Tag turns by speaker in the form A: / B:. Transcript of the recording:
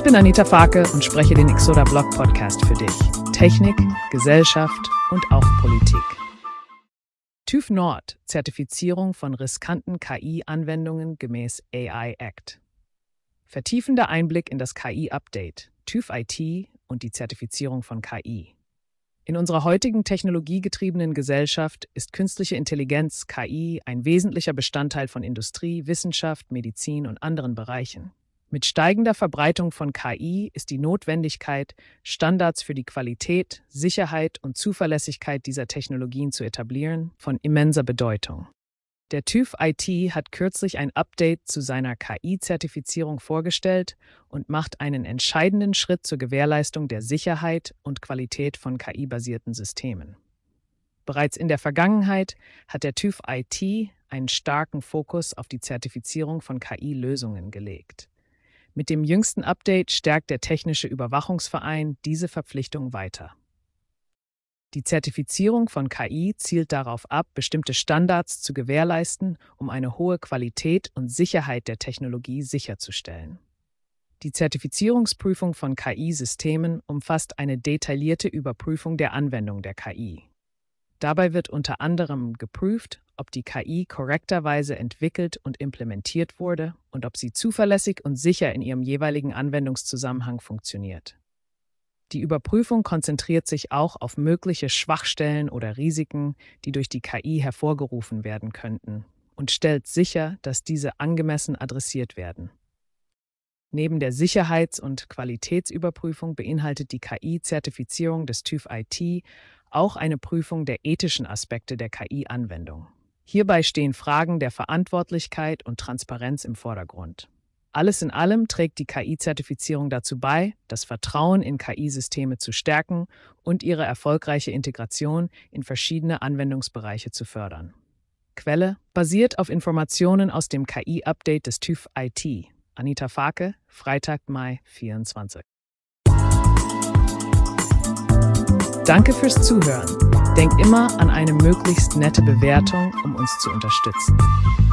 A: bin Anita Farke und spreche den Exoda Blog Podcast für dich. Technik, Gesellschaft und auch Politik. TÜV Nord, Zertifizierung von riskanten KI-Anwendungen gemäß AI Act. Vertiefender Einblick in das KI-Update, TÜV IT und die Zertifizierung von KI. In unserer heutigen technologiegetriebenen Gesellschaft ist künstliche Intelligenz, KI, ein wesentlicher Bestandteil von Industrie, Wissenschaft, Medizin und anderen Bereichen. Mit steigender Verbreitung von KI ist die Notwendigkeit, Standards für die Qualität, Sicherheit und Zuverlässigkeit dieser Technologien zu etablieren, von immenser Bedeutung. Der TÜV IT hat kürzlich ein Update zu seiner KI-Zertifizierung vorgestellt und macht einen entscheidenden Schritt zur Gewährleistung der Sicherheit und Qualität von KI-basierten Systemen. Bereits in der Vergangenheit hat der TÜV IT einen starken Fokus auf die Zertifizierung von KI-Lösungen gelegt. Mit dem jüngsten Update stärkt der Technische Überwachungsverein diese Verpflichtung weiter. Die Zertifizierung von KI zielt darauf ab, bestimmte Standards zu gewährleisten, um eine hohe Qualität und Sicherheit der Technologie sicherzustellen. Die Zertifizierungsprüfung von KI-Systemen umfasst eine detaillierte Überprüfung der Anwendung der KI. Dabei wird unter anderem geprüft, ob die KI korrekterweise entwickelt und implementiert wurde und ob sie zuverlässig und sicher in ihrem jeweiligen Anwendungszusammenhang funktioniert. Die Überprüfung konzentriert sich auch auf mögliche Schwachstellen oder Risiken, die durch die KI hervorgerufen werden könnten, und stellt sicher, dass diese angemessen adressiert werden. Neben der Sicherheits- und Qualitätsüberprüfung beinhaltet die KI-Zertifizierung des TÜV IT auch eine Prüfung der ethischen Aspekte der KI-Anwendung. Hierbei stehen Fragen der Verantwortlichkeit und Transparenz im Vordergrund. Alles in allem trägt die KI-Zertifizierung dazu bei, das Vertrauen in KI-Systeme zu stärken und ihre erfolgreiche Integration in verschiedene Anwendungsbereiche zu fördern. Quelle: basiert auf Informationen aus dem KI-Update des TÜV IT. Anita Farke, Freitag, Mai 24. Danke fürs Zuhören. Denk immer an eine möglichst nette Bewertung, um uns zu unterstützen.